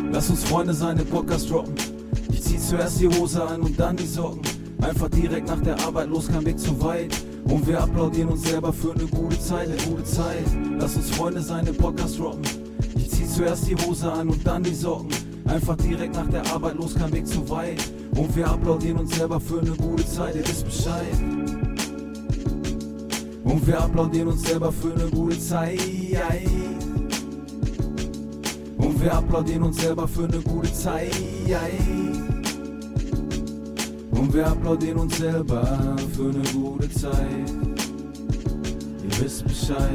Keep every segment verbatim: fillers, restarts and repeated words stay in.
Lass uns Freunde sein, den Podcast droppen. Ich zieh zuerst die Hose an und dann die Socken. Einfach direkt nach der Arbeit los, kein Weg zu weit. Und wir applaudieren uns selber für eine gute Zeit, eine gute Zeit. Lass uns Freunde sein, den Podcast droppen. Ich zieh zuerst die Hose an und dann die Socken. Einfach direkt nach der Arbeit los, kein Weg zu weit. Und wir applaudieren uns selber für eine gute Zeit, ihr wisst Bescheid. Und wir applaudieren uns selber für eine gute Zeit. Und wir applaudieren uns selber für eine gute Zeit. Und wir applaudieren uns selber für eine gute Zeit. Ihr wisst Bescheid.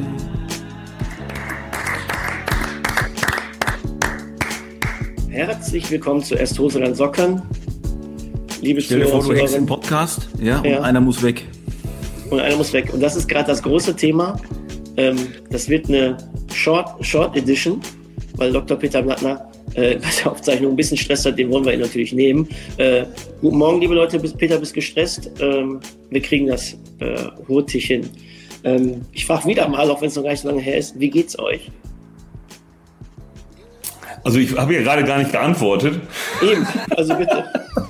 Herzlich willkommen zu Erst Hose, dann Socken. Liebe Stell dir vor, du hängst im Podcast, ja, und ja. einer muss weg. Und einer muss weg. Und das ist gerade das große Thema. Ähm, das wird eine Short, Short Edition, weil Doktor Peter Blattner äh, bei der Aufzeichnung ein bisschen Stress hat, den wollen wir ihn natürlich nehmen. Äh, guten Morgen, liebe Leute, Peter, bist gestresst? Ähm, wir kriegen das äh, hurtig hin. Ähm, ich frage wieder mal, auch wenn es noch gar nicht so lange her ist, wie geht's euch? Also ich habe ja gerade gar nicht geantwortet. Eben, also bitte.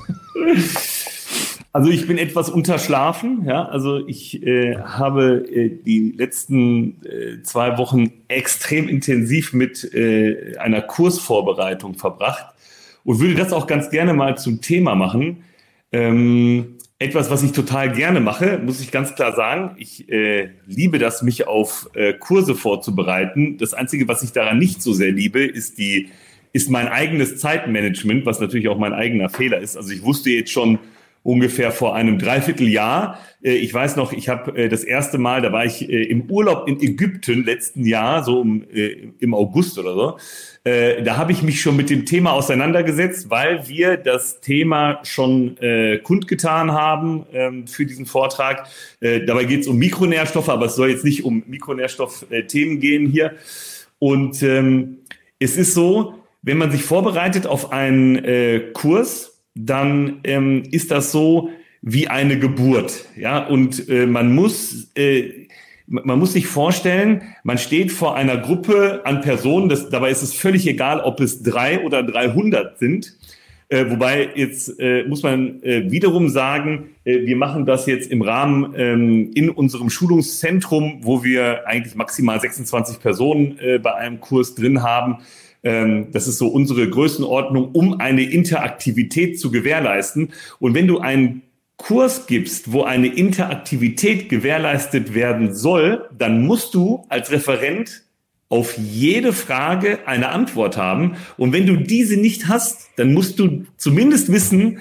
Also ich bin etwas unterschlafen, ja. Also ich äh, habe äh, die letzten äh, zwei Wochen extrem intensiv mit äh, einer Kursvorbereitung verbracht und würde das auch ganz gerne mal zum Thema machen. Ähm, etwas, was ich total gerne mache, muss ich ganz klar sagen. Ich äh, liebe das, mich auf äh, Kurse vorzubereiten. Das Einzige, was ich daran nicht so sehr liebe, ist die ist mein eigenes Zeitmanagement, was natürlich auch mein eigener Fehler ist. Also ich wusste jetzt schon ungefähr vor einem Dreivierteljahr. Ich weiß noch, ich habe das erste Mal, da war ich im Urlaub in Ägypten letzten Jahr, so im August oder so. Da habe ich mich schon mit dem Thema auseinandergesetzt, weil wir das Thema schon kundgetan haben für diesen Vortrag. Dabei geht es um Mikronährstoffe, aber es soll jetzt nicht um Mikronährstoffthemen gehen hier. Und es ist so, wenn man sich vorbereitet auf einen Kurs, dann ähm, ist das so wie eine Geburt, ja, und äh, man muss äh, man muss sich vorstellen, man steht vor einer Gruppe an Personen, das, dabei ist es völlig egal, ob es drei oder dreihundert sind, äh, wobei jetzt äh, muss man äh, wiederum sagen, äh, wir machen das jetzt im Rahmen ähm, in unserem Schulungszentrum, wo wir eigentlich maximal sechsundzwanzig Personen äh, bei einem Kurs drin haben. Das ist so unsere Größenordnung, um eine Interaktivität zu gewährleisten. Und wenn du einen Kurs gibst, wo eine Interaktivität gewährleistet werden soll, dann musst du als Referent auf jede Frage eine Antwort haben. Und wenn du diese nicht hast, dann musst du zumindest wissen,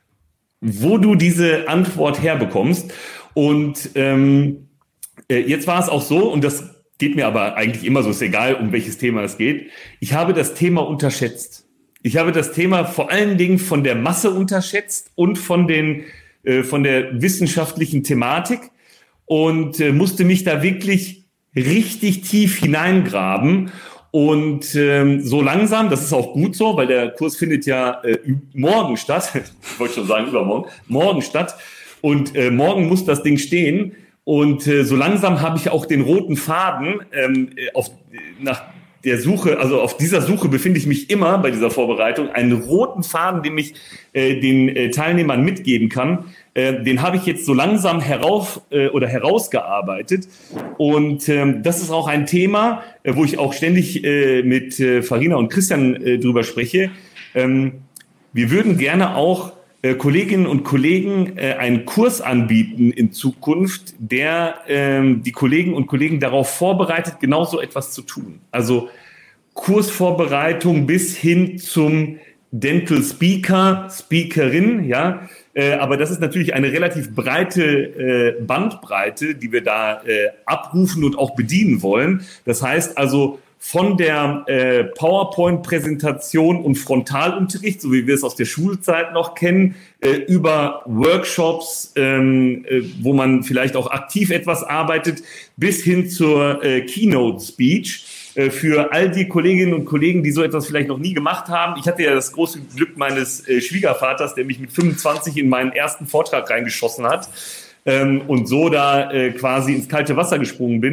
wo du diese Antwort herbekommst. Und ähm, jetzt war es auch so, und das geht mir aber eigentlich immer so, ist egal, um welches Thema es geht. Ich habe das Thema unterschätzt. Ich habe das Thema vor allen Dingen von der Masse unterschätzt und von den äh, von der wissenschaftlichen Thematik und äh, musste mich da wirklich richtig tief hineingraben. Und ähm, so langsam, das ist auch gut so, weil der Kurs findet ja äh, morgen statt. Ich wollte schon sagen übermorgen. Morgen statt. Und äh, morgen muss das Ding stehen. Und äh, so langsam habe ich auch den roten Faden ähm, auf, nach der Suche, also auf dieser Suche befinde ich mich immer bei dieser Vorbereitung, einen roten Faden, den ich äh, den äh, Teilnehmern mitgeben kann. Äh, den habe ich jetzt so langsam herauf äh, oder herausgearbeitet. Und ähm, das ist auch ein Thema, äh, wo ich auch ständig äh, mit äh, Farina und Christian äh, drüber spreche. Ähm, wir würden gerne auch Kolleginnen und Kollegen äh, einen Kurs anbieten in Zukunft, der ähm, die Kolleginnen und Kollegen darauf vorbereitet, genau so etwas zu tun. Also Kursvorbereitung bis hin zum Dental Speaker, Speakerin, ja. Äh, aber das ist natürlich eine relativ breite äh, Bandbreite, die wir da äh, abrufen und auch bedienen wollen. Das heißt also, von der äh, PowerPoint-Präsentation und Frontalunterricht, so wie wir es aus der Schulzeit noch kennen, äh, über Workshops, ähm, äh, wo man vielleicht auch aktiv etwas arbeitet, bis hin zur äh, Keynote-Speech äh, für all die Kolleginnen und Kollegen, die so etwas vielleicht noch nie gemacht haben. Ich hatte ja das große Glück meines äh, Schwiegervaters, der mich mit fünfundzwanzig in meinen ersten Vortrag reingeschossen hat ähm, und so da äh, quasi ins kalte Wasser gesprungen bin.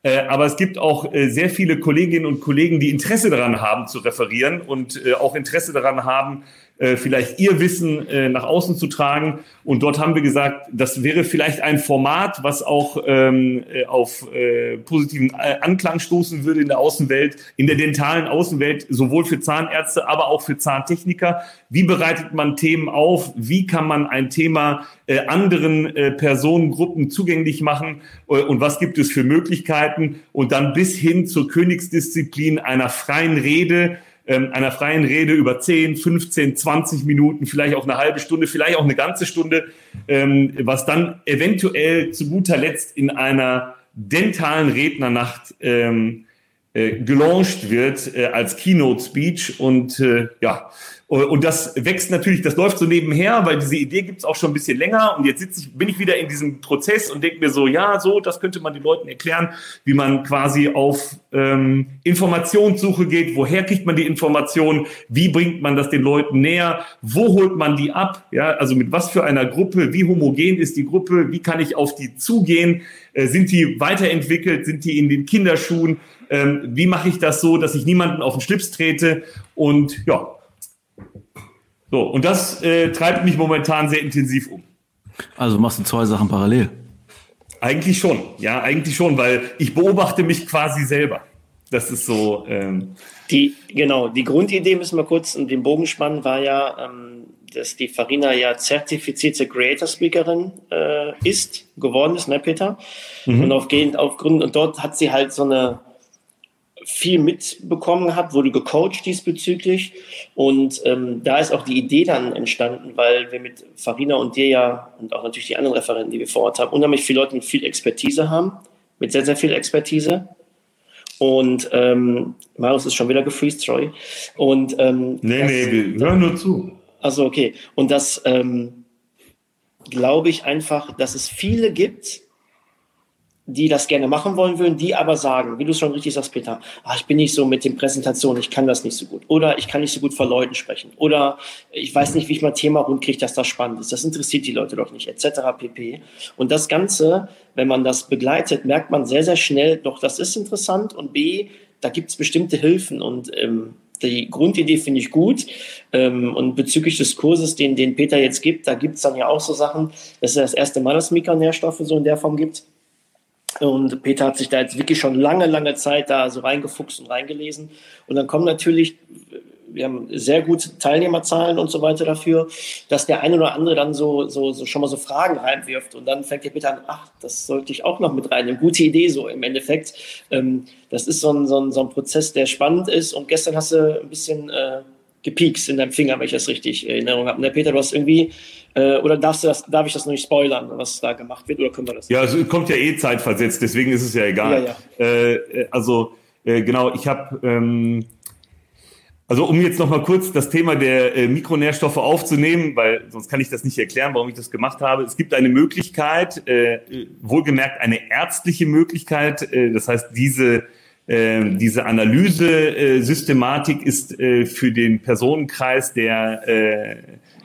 Äh, aber es gibt auch äh, sehr viele Kolleginnen und Kollegen, die Interesse daran haben, zu referieren und äh, auch Interesse daran haben, äh, vielleicht ihr Wissen äh, nach außen zu tragen. Und dort haben wir gesagt, das wäre vielleicht ein Format, was auch ähm, äh, auf äh, positiven äh, Anklang stoßen würde in der Außenwelt, in der dentalen Außenwelt, sowohl für Zahnärzte, aber auch für Zahntechniker. Wie bereitet man Themen auf? Wie kann man ein Thema äh, anderen äh, Personengruppen zugänglich machen? Äh, und was gibt es für Möglichkeiten? Und dann bis hin zur Königsdisziplin einer freien Rede, ähm, einer freien Rede über zehn, fünfzehn, zwanzig Minuten, vielleicht auch eine halbe Stunde, vielleicht auch eine ganze Stunde, ähm, was dann eventuell zu guter Letzt in einer dentalen Rednernacht ähm, äh, gelauncht wird äh, als Keynote-Speech. Und äh, ja, und das wächst natürlich, das läuft so nebenher, weil diese Idee gibt es auch schon ein bisschen länger. Und jetzt sitze ich, bin ich wieder in diesem Prozess und denke mir so, ja, so, das könnte man den Leuten erklären, wie man quasi auf ähm, Informationssuche geht. Woher kriegt man die Informationen? Wie bringt man das den Leuten näher? Wo holt man die ab? Ja, also mit was für einer Gruppe? Wie homogen ist die Gruppe? Wie kann ich auf die zugehen? Äh, sind die weiterentwickelt? Sind die in den Kinderschuhen? Ähm, wie mache ich das so, dass ich niemanden auf den Schlips trete? Und ja, so, und das äh, treibt mich momentan sehr intensiv um. Also machst du zwei Sachen parallel? Eigentlich schon, ja, eigentlich schon, weil ich beobachte mich quasi selber. Das ist so. Ähm die, genau, die Grundidee, müssen wir kurz in den Bogen spannen, war ja, ähm, dass die Farina ja zertifizierte Creator Speakerin äh, ist, geworden ist, ne, Peter? Mhm. Und aufgehend, aufgrund, und dort hat sie halt so eine viel mitbekommen gehabt, wurde gecoacht diesbezüglich und ähm, da ist auch die Idee dann entstanden, weil wir mit Farina und dir ja und auch natürlich die anderen Referenten, die wir vor Ort haben, unheimlich viele Leute mit viel Expertise haben, mit sehr, sehr viel Expertise und ähm, Marius ist schon wieder gefreezed, sorry. Und, ähm, nee, das, nee, wir hören nur zu. Also okay, und das ähm, glaube ich einfach, dass es viele gibt, die das gerne machen wollen würden, die aber sagen, wie du es schon richtig sagst, Peter, ach, ich bin nicht so mit den Präsentationen, ich kann das nicht so gut. Oder ich kann nicht so gut vor Leuten sprechen. Oder ich weiß nicht, wie ich mein Thema rundkriege, dass das spannend ist. Das interessiert die Leute doch nicht, et cetera pp. Und das Ganze, wenn man das begleitet, merkt man sehr, sehr schnell, doch, das ist interessant. Und B, da gibt es bestimmte Hilfen. Und ähm, die Grundidee finde ich gut. Ähm, und bezüglich des Kurses, den, den Peter jetzt gibt, da gibt es dann ja auch so Sachen, das ist ja das erste Mal, dass Mikronährstoffe so in der Form gibt. Und Peter hat sich da jetzt wirklich schon lange, lange Zeit da so reingefuchst und reingelesen. Und dann kommen natürlich, wir haben sehr gute Teilnehmerzahlen und so weiter dafür, dass der eine oder andere dann so, so, so schon mal so Fragen reinwirft. Und dann fängt der Peter an, ach, das sollte ich auch noch mit rein. Eine gute Idee so im Endeffekt. Ähm, das ist so ein, so, ein, so ein Prozess, der spannend ist. Und gestern hast du ein bisschen äh, gepiekst in deinem Finger, wenn ich das richtig in Erinnerung habe. Und der Peter, du hast irgendwie... Oder darfst du das, darf ich das noch nicht spoilern, was da gemacht wird, oder können wir das? Ja, es kommt ja eh zeitversetzt, deswegen ist es ja egal. Ja, ja. Äh, also äh, genau, ich habe, ähm, also um jetzt noch mal kurz das Thema der äh, Mikronährstoffe aufzunehmen, weil sonst kann ich das nicht erklären, warum ich das gemacht habe. Es gibt eine Möglichkeit, äh, wohlgemerkt eine ärztliche Möglichkeit, äh, das heißt diese äh, diese Analyse-Systematik ist äh, für den Personenkreis der äh,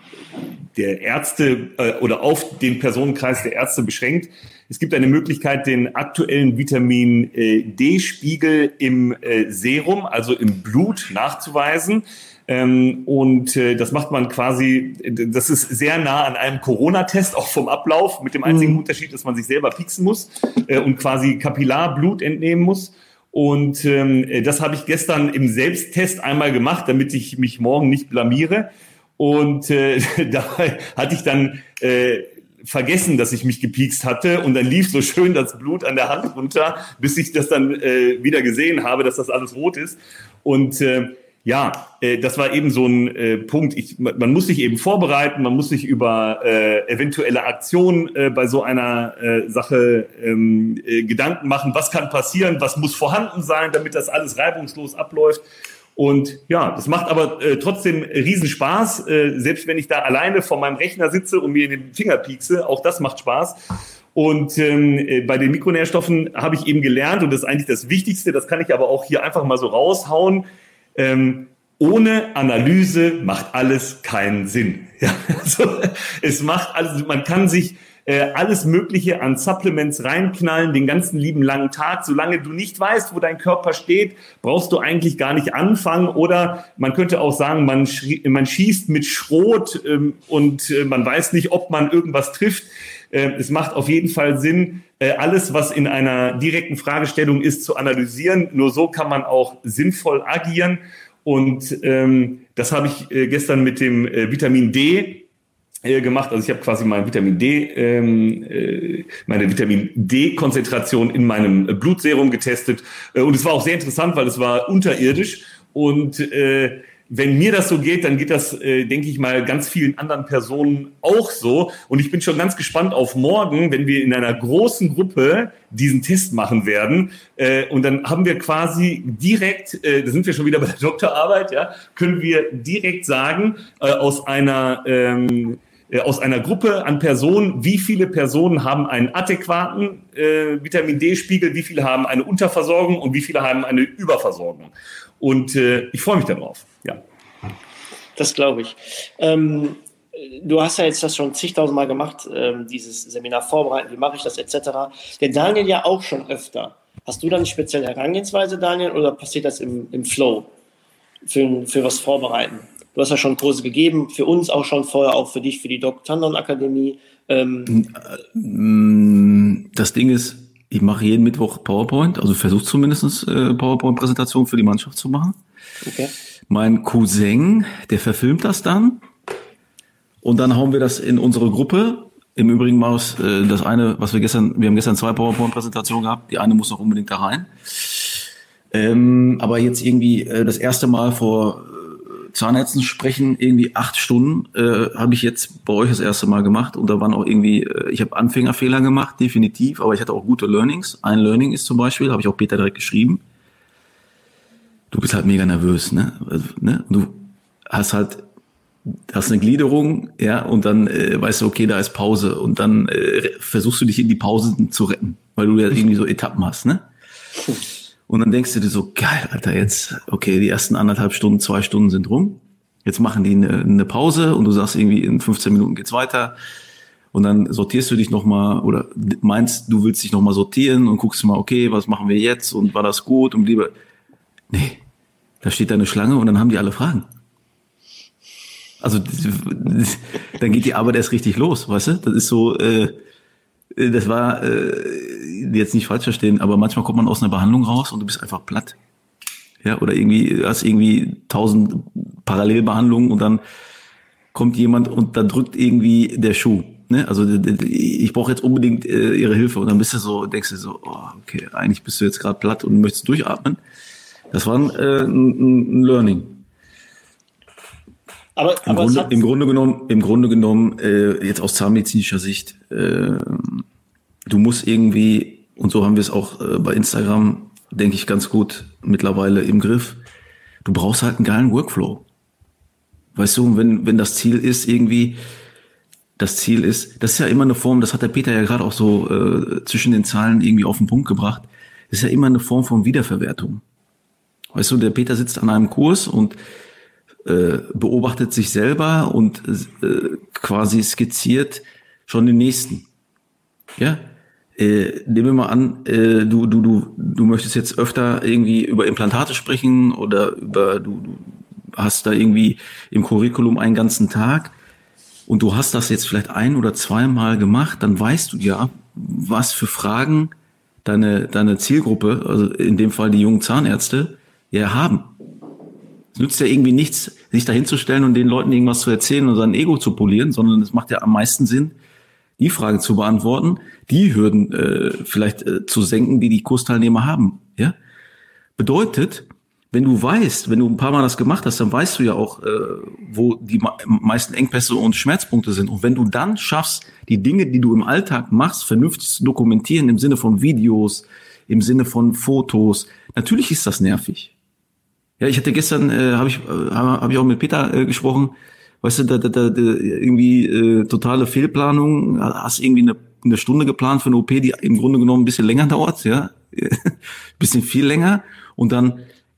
der Ärzte äh, oder auf den Personenkreis der Ärzte beschränkt. Es gibt eine Möglichkeit, den aktuellen Vitamin äh, D-Spiegel im äh, Serum, also im Blut, nachzuweisen. Ähm, und äh, das macht man quasi, das ist sehr nah an einem Corona-Test, auch vom Ablauf, mit dem einzigen mhm. Unterschied, dass man sich selber pieksen muss äh, und quasi Kapillarblut entnehmen muss. Und ähm, das habe ich gestern im Selbsttest einmal gemacht, damit ich mich morgen nicht blamiere. Und äh, dabei hatte ich dann äh, vergessen, dass ich mich gepiekst hatte. Und dann lief so schön das Blut an der Hand runter, bis ich das dann äh, wieder gesehen habe, dass das alles rot ist. Und äh, ja, äh, das war eben so ein äh, Punkt. Ich, man muss sich eben vorbereiten, man muss sich über äh, eventuelle Aktionen äh, bei so einer äh, Sache ähm, äh, Gedanken machen. Was kann passieren? Was muss vorhanden sein, damit das alles reibungslos abläuft? Und ja, das macht aber äh, trotzdem Riesenspaß, äh, selbst wenn ich da alleine vor meinem Rechner sitze und mir in den Finger piekse, auch das macht Spaß. Und ähm, bei den Mikronährstoffen habe ich eben gelernt, und das ist eigentlich das Wichtigste, das kann ich aber auch hier einfach mal so raushauen, ähm, ohne Analyse macht alles keinen Sinn. Ja, also es macht alles, man kann sich äh, alles Mögliche an Supplements reinknallen, den ganzen lieben langen Tag. Solange du nicht weißt, wo dein Körper steht, brauchst du eigentlich gar nicht anfangen. Oder man könnte auch sagen, man, schrie, man schießt mit Schrot ähm, und äh, man weiß nicht, ob man irgendwas trifft. Äh, es macht auf jeden Fall Sinn, äh, alles, was in einer direkten Fragestellung ist, zu analysieren. Nur so kann man auch sinnvoll agieren. Und ähm, das habe ich äh, gestern mit dem äh, Vitamin D äh, gemacht. Also ich habe quasi mein Vitamin D, ähm, äh, meine Vitamin D-Konzentration in meinem äh, Blutserum getestet. Äh, und es war auch sehr interessant, weil es war unterirdisch. Und äh, wenn mir das so geht, dann geht das, äh, denke ich mal, ganz vielen anderen Personen auch so. Und ich bin schon ganz gespannt auf morgen, wenn wir in einer großen Gruppe diesen Test machen werden. Äh, und dann haben wir quasi direkt, äh, da sind wir schon wieder bei der Doktorarbeit, ja, können wir direkt sagen, äh, aus einer ähm, äh, aus einer Gruppe an Personen, wie viele Personen haben einen adäquaten äh, Vitamin D-Spiegel, wie viele haben eine Unterversorgung und wie viele haben eine Überversorgung. Und äh, ich freue mich darauf. Ja. Das glaube ich. Ähm, du hast ja jetzt das schon zigtausendmal gemacht, ähm, dieses Seminar vorbereiten, wie mache ich das et cetera. Der Daniel ja auch schon öfter. Hast du da eine spezielle Herangehensweise, Daniel, oder passiert das im, im Flow für, für was vorbereiten? Du hast ja schon Kurse gegeben, für uns auch schon vorher, auch für dich, für die Doc Tandon Akademie. Ähm, das Ding ist, ich mache jeden Mittwoch PowerPoint, also versuche zumindest äh, PowerPoint-Präsentation für die Mannschaft zu machen. Okay. Mein Cousin, der verfilmt das dann und dann hauen wir das in unsere Gruppe. Im Übrigen, Maus, äh, das eine, was wir gestern, wir haben gestern zwei PowerPoint-Präsentationen gehabt, die eine muss noch unbedingt da rein. Ähm, aber jetzt irgendwie äh, das erste Mal vor äh, Zahnärzten sprechen, irgendwie acht Stunden, äh, habe ich jetzt bei euch das erste Mal gemacht und da waren auch irgendwie, äh, ich habe Anfängerfehler gemacht, definitiv, aber ich hatte auch gute Learnings. Ein Learning ist zum Beispiel, habe ich auch Peter direkt geschrieben, du bist halt mega nervös, ne? Also, ne? Du hast halt, hast eine Gliederung, ja, und dann äh, weißt du, okay, da ist Pause und dann äh, versuchst du dich in die Pause zu retten, weil du ja irgendwie so Etappen hast, ne? Und dann denkst du dir so, geil, Alter, jetzt, okay, die ersten anderthalb Stunden, zwei Stunden sind rum. Jetzt machen die eine, eine Pause und du sagst irgendwie, in fünfzehn Minuten geht's weiter. Und dann sortierst du dich nochmal oder meinst, du willst dich nochmal sortieren und guckst mal, okay, was machen wir jetzt und war das gut und lieber, nee, da steht da eine Schlange und dann haben die alle Fragen. Also, dann geht die Arbeit erst richtig los, weißt du? Das ist so, äh, das war, äh, jetzt nicht falsch verstehen, aber manchmal kommt man aus einer Behandlung raus und du bist einfach platt. Ja, oder irgendwie, hast irgendwie tausend Parallelbehandlungen und dann kommt jemand und da drückt irgendwie der Schuh. Ne? Also, ich brauche jetzt unbedingt äh, ihre Hilfe und dann bist du so, denkst du so, oh, okay, eigentlich bist du jetzt gerade platt und möchtest durchatmen. Das war ein, äh, ein, ein Learning. Aber, Im, aber Grunde, im Grunde genommen, im Grunde genommen, äh, jetzt aus zahnmedizinischer Sicht, äh, du musst irgendwie, und so haben wir es auch äh, bei Instagram, denke ich, ganz gut mittlerweile im Griff, du brauchst halt einen geilen Workflow. Weißt du, wenn, wenn das Ziel ist irgendwie, das Ziel ist, das ist ja immer eine Form, das hat der Peter ja gerade auch so äh, zwischen den Zahlen irgendwie auf den Punkt gebracht, das ist ja immer eine Form von Wiederverwertung. Weißt du, der Peter sitzt an einem Kurs und äh, beobachtet sich selber und äh, quasi skizziert schon den nächsten. Ja, äh, nehmen wir mal an, äh, du du du du möchtest jetzt öfter irgendwie über Implantate sprechen oder über du, du hast da irgendwie im Curriculum einen ganzen Tag und du hast das jetzt vielleicht ein oder zweimal gemacht, dann weißt du ja, was für Fragen deine deine Zielgruppe, also in dem Fall die jungen Zahnärzte, ja haben. Es nützt ja irgendwie nichts, sich da hinzustellen und den Leuten irgendwas zu erzählen und sein Ego zu polieren, sondern es macht ja am meisten Sinn, die Fragen zu beantworten, die Hürden äh, vielleicht äh, zu senken, die die Kursteilnehmer haben. Ja, bedeutet, wenn du weißt, wenn du ein paar Mal das gemacht hast, dann weißt du ja auch, äh, wo die meisten Engpässe und Schmerzpunkte sind. Und wenn du dann schaffst, die Dinge, die du im Alltag machst, vernünftig zu dokumentieren, im Sinne von Videos, im Sinne von Fotos, natürlich ist das nervig. Ja, ich hatte gestern, äh, habe ich, äh, hab ich auch mit Peter äh, gesprochen, weißt du, da, da, da, da irgendwie äh, totale Fehlplanung, hast irgendwie eine, eine Stunde geplant für eine O P, die im Grunde genommen ein bisschen länger dauert, ja, bisschen viel länger und dann,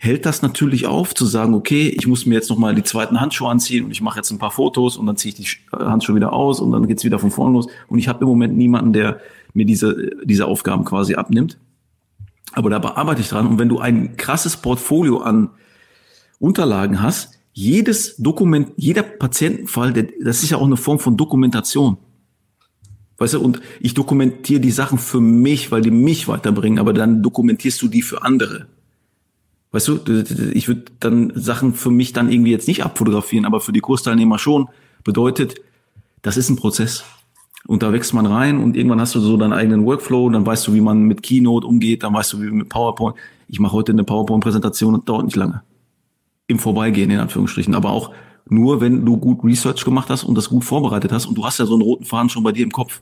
hält das natürlich auf, zu sagen, okay, ich muss mir jetzt nochmal die zweiten Handschuhe anziehen und ich mache jetzt ein paar Fotos und dann ziehe ich die Handschuhe wieder aus und dann geht's wieder von vorne los. Und ich habe im Moment niemanden, der mir diese, diese Aufgaben quasi abnimmt. Aber da arbeite ich dran. Und wenn du ein krasses Portfolio an Unterlagen hast, jedes Dokument, jeder Patientenfall, der, das ist ja auch eine Form von Dokumentation. Weißt du, und ich dokumentiere die Sachen für mich, weil die mich weiterbringen, aber dann dokumentierst du die für andere. Weißt du, ich würde dann Sachen für mich dann irgendwie jetzt nicht abfotografieren, aber für die Kursteilnehmer schon. Bedeutet, das ist ein Prozess. Und da wächst man rein und irgendwann hast du so deinen eigenen Workflow, dann weißt du, wie man mit Keynote umgeht, dann weißt du, wie mit PowerPoint. Ich mache heute eine PowerPoint-Präsentation und dauert nicht lange. Im Vorbeigehen, in Anführungsstrichen. Aber auch nur, wenn du gut Research gemacht hast und das gut vorbereitet hast und du hast ja so einen roten Faden schon bei dir im Kopf.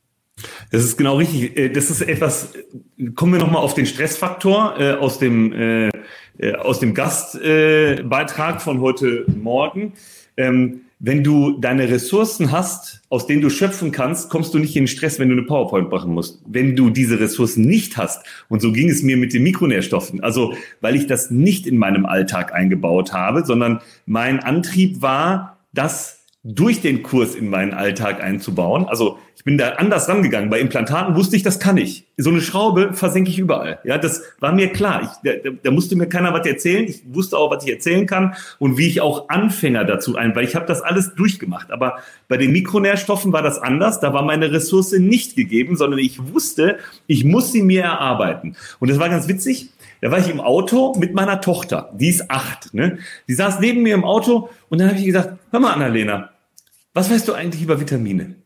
Das ist genau richtig. Das ist etwas, kommen wir nochmal auf den Stressfaktor äh, aus dem, äh, aus dem Gastbeitrag äh, von heute Morgen. Ähm, wenn du deine Ressourcen hast, aus denen du schöpfen kannst, kommst du nicht in den Stress, wenn du eine PowerPoint machen musst. Wenn du diese Ressourcen nicht hast, und so ging es mir mit den Mikronährstoffen, also weil ich das nicht in meinem Alltag eingebaut habe, sondern mein Antrieb war, das durch den Kurs in meinen Alltag einzubauen. Also ich bin da anders rangegangen. Bei Implantaten wusste ich, das kann ich. So eine Schraube versenke ich überall. Ja, das war mir klar. Ich, da, da musste mir keiner was erzählen. Ich wusste auch, was ich erzählen kann und wie ich auch Anfänger dazu ein, weil ich habe das alles durchgemacht. Aber bei den Mikronährstoffen war das anders. Da war meine Ressource nicht gegeben, sondern ich wusste, ich muss sie mir erarbeiten. Und das war ganz witzig. Da war ich im Auto mit meiner Tochter. Die ist acht. Ne? Die saß neben mir im Auto und dann habe ich gesagt, hör mal, Annalena, was weißt du eigentlich über Vitamine?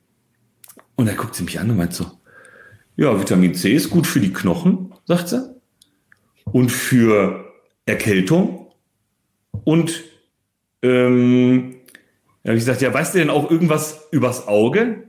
Und dann guckt sie mich an und meint so, ja, Vitamin C ist gut für die Knochen, sagt sie, und für Erkältung. Und ähm, da habe ich gesagt, ja, weißt du denn auch irgendwas übers Auge?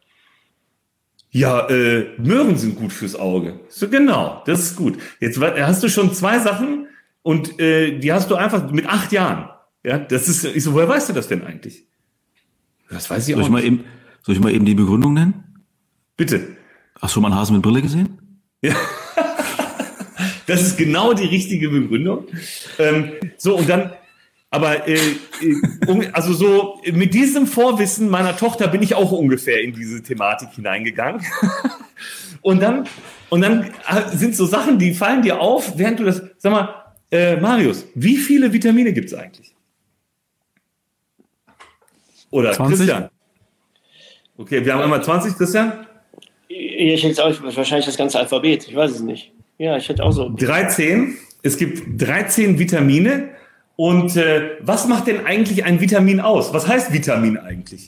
Ja, äh, Möhren sind gut fürs Auge. So, genau, das ist gut. Jetzt hast du schon zwei Sachen und äh, die hast du einfach mit acht Jahren. Ja, das ist, ich so, woher weißt du das denn eigentlich? Das weiß ich soll auch ich mal nicht. Eben, soll ich mal eben die Begründung nennen? Bitte. Hast du mal einen Hasen mit Brille gesehen? Ja. Das ist genau die richtige Begründung. Ähm, so, und dann, aber, äh, um, also so, mit diesem Vorwissen meiner Tochter bin ich auch ungefähr in diese Thematik hineingegangen. Und dann, und dann sind so Sachen, die fallen dir auf, während du das, sag mal, äh, Marius, wie viele Vitamine gibt es eigentlich? Oder zwanzig? Christian? Okay, wir haben einmal zwanzig, Christian? Ich hätte auch wahrscheinlich das ganze Alphabet, ich weiß es nicht. Ja, ich hätte auch so. dreizehn. Es gibt dreizehn Vitamine. Und äh, was macht denn eigentlich ein Vitamin aus? Was heißt Vitamin eigentlich?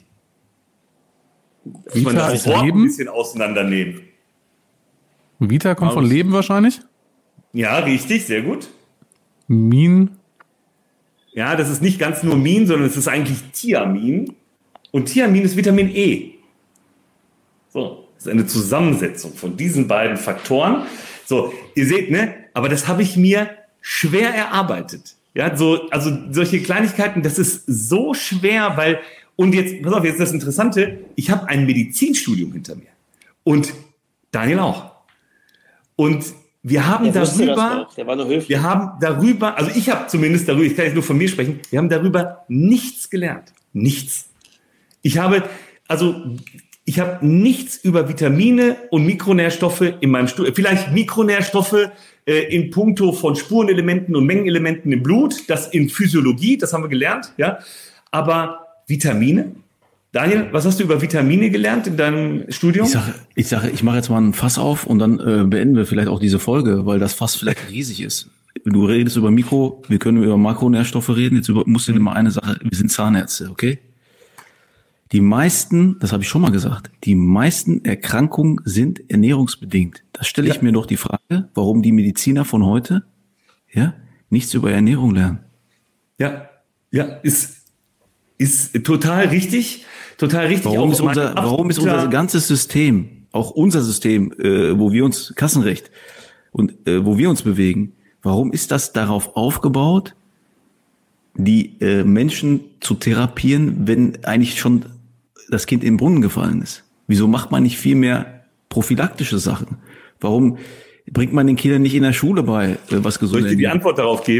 Vita man das Wort ein bisschen auseinandernehmen. Vita kommt von Leben wahrscheinlich? Ja, richtig, sehr gut. Min. Ja, das ist nicht ganz nur Min, sondern es ist eigentlich Thiamin. Und Thiamin ist Vitamin E. So, das ist eine Zusammensetzung von diesen beiden Faktoren. So, ihr seht, ne? Aber das habe ich mir schwer erarbeitet. Ja, so, also solche Kleinigkeiten, das ist so schwer, weil, und jetzt, pass auf, jetzt ist das Interessante, ich habe ein Medizinstudium hinter mir. Und Daniel auch. Und wir haben Der darüber, Der war nur höflich. wir haben darüber, also ich habe zumindest darüber, ich kann jetzt nur von mir sprechen, wir haben darüber nichts gelernt. Nichts. Ich habe, also, ich habe nichts über Vitamine und Mikronährstoffe in meinem Studium, vielleicht Mikronährstoffe äh, in puncto von Spurenelementen und Mengenelementen im Blut, das in Physiologie, das haben wir gelernt, ja. Aber Vitamine? Daniel, was hast du über Vitamine gelernt in deinem Studium? Ich sage, ich, sage, ich mache jetzt mal ein Fass auf und dann äh, beenden wir vielleicht auch diese Folge, weil das Fass vielleicht riesig ist. Du redest über Mikro, wir können über Makronährstoffe reden, jetzt über, musst du dir mal eine Sache, wir sind Zahnärzte, okay? Die meisten, das habe ich schon mal gesagt, die meisten Erkrankungen sind ernährungsbedingt. Da stelle ich ja. mir doch die Frage, warum die Mediziner von heute ja nichts über Ernährung lernen. Ja, ja, ist, ist total richtig, total richtig. Warum ist unser, warum ist unser ganzes System, auch unser System, äh, wo wir uns, Kassenrecht, und äh, wo wir uns bewegen, warum ist das darauf aufgebaut, die äh, Menschen zu therapieren, wenn eigentlich schon das Kind in den Brunnen gefallen ist? Wieso macht man nicht viel mehr prophylaktische Sachen? Warum bringt man den Kindern nicht in der Schule bei, äh, was gesund ist? Soll ich dir die Antwort darauf geben?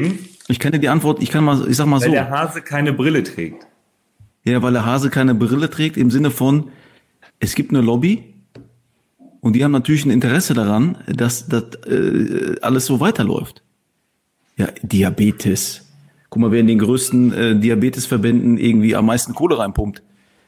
Ich kenne die Antwort, ich kann mal, ich sag mal Weil so. der Hase keine Brille trägt. Ja, weil der Hase keine Brille trägt, im Sinne von, es gibt eine Lobby und die haben natürlich ein Interesse daran, dass das äh, alles so weiterläuft. Ja, Diabetes. Guck mal, wer in den größten äh, Diabetesverbänden irgendwie am meisten Kohle reinpumpt.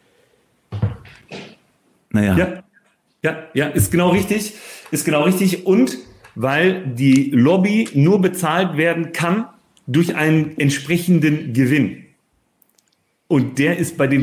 Naja. Ja, ja, ja, ist genau richtig. Ist genau richtig. Und weil die Lobby nur bezahlt werden kann durch einen entsprechenden Gewinn. Und der ist bei dem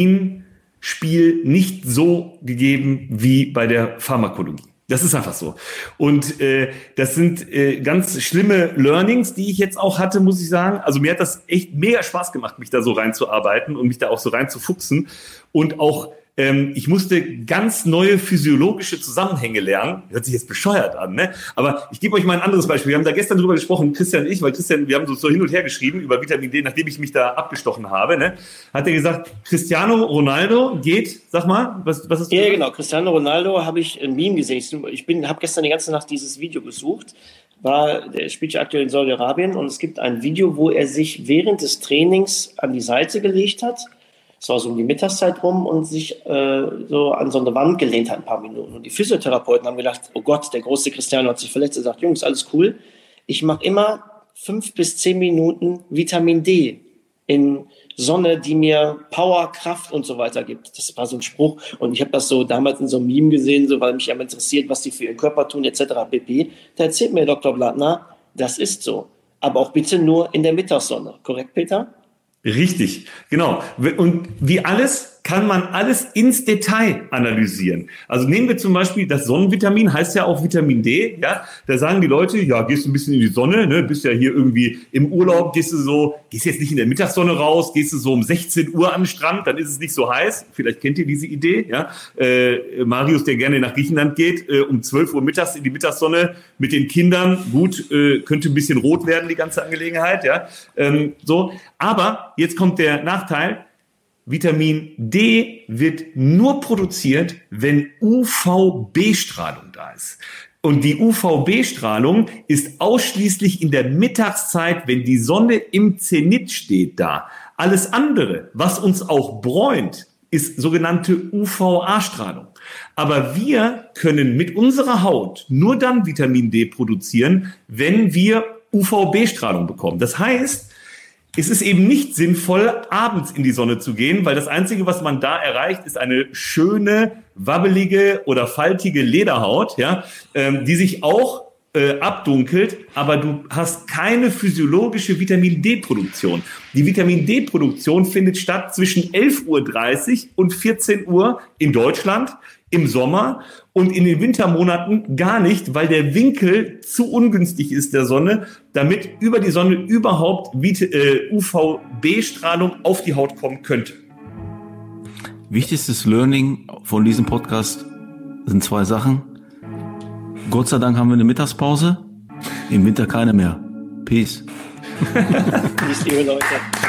Vitaminspiel nicht so gegeben wie bei der Pharmakologie. Das ist einfach so. Und äh, das sind äh, ganz schlimme Learnings, die ich jetzt auch hatte, muss ich sagen. Also mir hat das echt mega Spaß gemacht, mich da so reinzuarbeiten und mich da auch so reinzufuchsen. Und auch ähm, ich musste ganz neue physiologische Zusammenhänge lernen. Hört sich jetzt bescheuert an, ne? Aber ich gebe euch mal ein anderes Beispiel. Wir haben da gestern drüber gesprochen, Christian und ich, weil Christian, wir haben so, so hin und her geschrieben über Vitamin D, nachdem ich mich da abgestochen habe, ne? Hat er gesagt, Cristiano Ronaldo geht, sag mal, was, was ist das? Ja, genau, Cristiano Ronaldo habe ich ein Meme gesehen. Ich bin, habe gestern die ganze Nacht dieses Video gesucht. War, der spielt ja aktuell in Saudi-Arabien und es gibt ein Video, wo er sich während des Trainings an die Seite gelegt hat. Es war so um die Mittagszeit rum und sich äh, so an so eine Wand gelehnt hat ein paar Minuten. Und die Physiotherapeuten haben gedacht, oh Gott, der große Cristiano hat sich verletzt. Er sagt, Jungs, alles cool. Ich mache immer fünf bis zehn Minuten Vitamin D in Sonne, die mir Power, Kraft und so weiter gibt. Das war so ein Spruch. Und ich habe das so damals in so einem Meme gesehen, so, weil mich ja interessiert, was die für ihren Körper tun, et cetera pp. Da erzählt mir Doktor Blattner, das ist so. Aber auch bitte nur in der Mittagssonne. Korrekt, Peter? Richtig, genau. Und wie alles kann man alles ins Detail analysieren. Also nehmen wir zum Beispiel das Sonnenvitamin, heißt ja auch Vitamin D, ja. Da sagen die Leute, ja, gehst du ein bisschen in die Sonne, ne, bist ja hier irgendwie im Urlaub, gehst du so, gehst jetzt nicht in der Mittagssonne raus, gehst du so um sechzehn Uhr an den Strand, dann ist es nicht so heiß. Vielleicht kennt ihr diese Idee, ja. Äh, Marius, der gerne nach Griechenland geht, äh, um zwölf Uhr mittags in die Mittagssonne mit den Kindern, gut, äh, könnte ein bisschen rot werden, die ganze Angelegenheit, ja. Ähm, so. Aber jetzt kommt der Nachteil. Vitamin D wird nur produziert, wenn U V B-Strahlung da ist. Und die U V B-Strahlung ist ausschließlich in der Mittagszeit, wenn die Sonne im Zenit steht, da. Alles andere, was uns auch bräunt, ist sogenannte U V A-Strahlung. Aber wir können mit unserer Haut nur dann Vitamin D produzieren, wenn wir U V B-Strahlung bekommen. Das heißt, es ist eben nicht sinnvoll, abends in die Sonne zu gehen, weil das Einzige, was man da erreicht, ist eine schöne, wabbelige oder faltige Lederhaut, ja, ähm, die sich auch äh, abdunkelt, aber du hast keine physiologische Vitamin D-Produktion. Die Vitamin D-Produktion findet statt zwischen elf Uhr dreißig und vierzehn Uhr in Deutschland im Sommer und in den Wintermonaten gar nicht, weil der Winkel zu ungünstig ist der Sonne, damit über die Sonne überhaupt U V B-Strahlung auf die Haut kommen könnte. Wichtigstes Learning von diesem Podcast sind zwei Sachen. Gott sei Dank haben wir eine Mittagspause, im Winter keine mehr. Peace. Peace, liebe Leute.